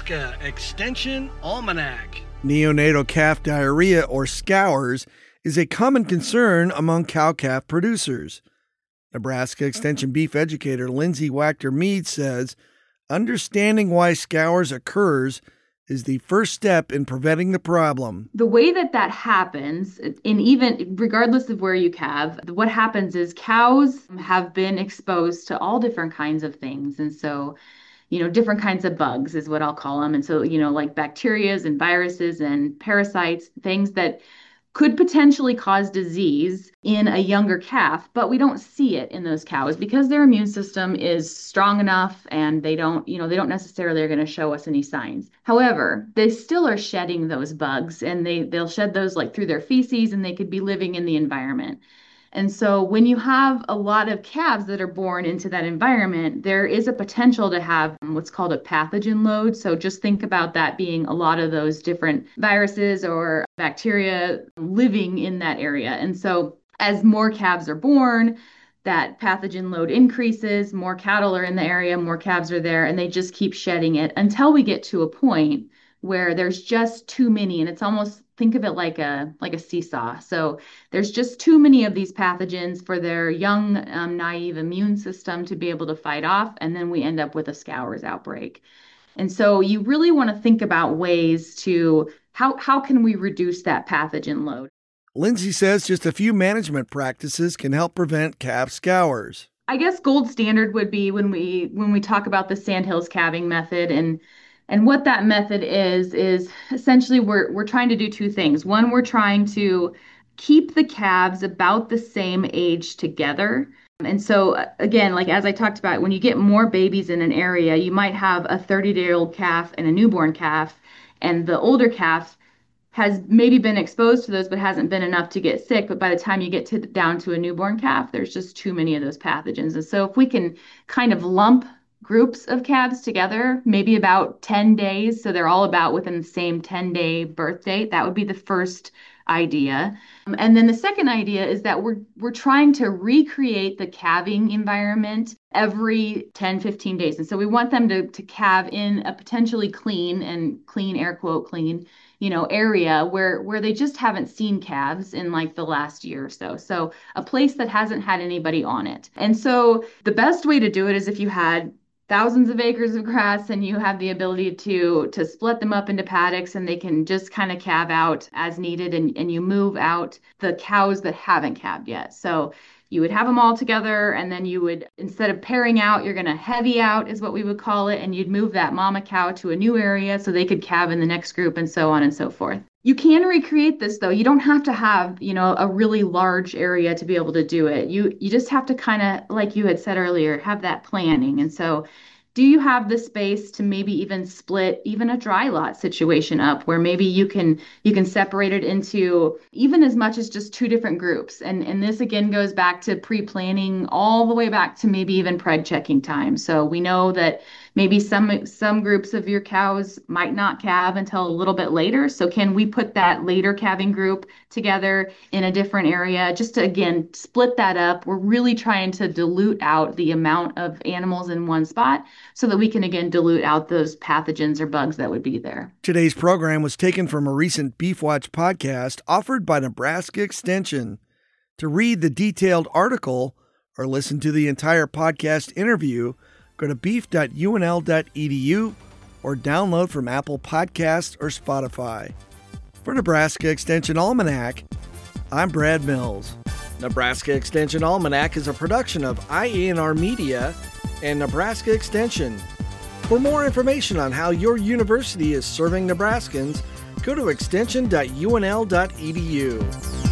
Nebraska Extension Almanac. Neonatal calf diarrhea, or scours, is a common concern among cow-calf producers. Nebraska Extension beef educator Lindsay Wachter-Mead says, understanding why scours occurs is the first step in preventing the problem. The way that happens, and even regardless of where you calve, what happens is cows have been exposed to all different kinds of things. And so, different kinds of bugs is what I'll call them. And so, like bacterias and viruses and parasites, things that could potentially cause disease in a younger calf, but we don't see it in those cows because their immune system is strong enough and they don't necessarily are going to show us any signs. However, they still are shedding those bugs, and they'll shed those like through their feces, and they could be living in the environment. And so when you have a lot of calves that are born into that environment, there is a potential to have what's called a pathogen load. So just think about that being a lot of those different viruses or bacteria living in that area. And so as more calves are born, that pathogen load increases, more cattle are in the area, more calves are there, and they just keep shedding it until we get to a point where there's just too many, and it's almost, think of it like a seesaw. So there's just too many of these pathogens for their young, naive immune system to be able to fight off, and then we end up with a scours outbreak. And so you really want to think about ways to, how can we reduce that pathogen load? Lindsay says just a few management practices can help prevent calf scours. I guess gold standard would be when we talk about the Sandhills calving method, and what that method is essentially we're trying to do two things. One, we're trying to keep the calves about the same age together. And so again, like as I talked about, when you get more babies in an area, you might have a 30-day-old calf and a newborn calf, and the older calf has maybe been exposed to those but hasn't been enough to get sick. But by the time you get down to a newborn calf, there's just too many of those pathogens. And so if we can kind of lump groups of calves together, maybe about 10 days, so they're all about within the same 10-day birth date, that would be the first idea. And then the second idea is that we're trying to recreate the calving environment every 10, 15 days. And so we want them to calve in a potentially clean, and clean, air quote, clean, area where they just haven't seen calves in like the last year or so. So a place that hasn't had anybody on it. And so the best way to do it is if you had thousands of acres of grass and you have the ability to split them up into paddocks, and they can just kind of calve out as needed, and you move out the cows that haven't calved yet. So you would have them all together, and then you would, instead of pairing out, you're going to heavy out is what we would call it, and you'd move that mama cow to a new area so they could calve in the next group, and so on and so forth. You can recreate this, though. You don't have to have, a really large area to be able to do it. You just have to kind of, like you had said earlier, have that planning. And so do you have the space to maybe even split even a dry lot situation up, where maybe you can separate it into even as much as just two different groups? And this again goes back to pre-planning, all the way back to maybe even pred checking time. So we know that maybe some groups of your cows might not calve until a little bit later. So can we put that later calving group together in a different area just to, again, split that up? We're really trying to dilute out the amount of animals in one spot so that we can, again, dilute out those pathogens or bugs that would be there. Today's program was taken from a recent Beef Watch podcast offered by Nebraska Extension. To read the detailed article or listen to the entire podcast interview, go to beef.unl.edu or download from Apple Podcasts or Spotify. For Nebraska Extension Almanac, I'm Brad Mills. Nebraska Extension Almanac is a production of IANR Media and Nebraska Extension. For more information on how your university is serving Nebraskans, go to extension.unl.edu.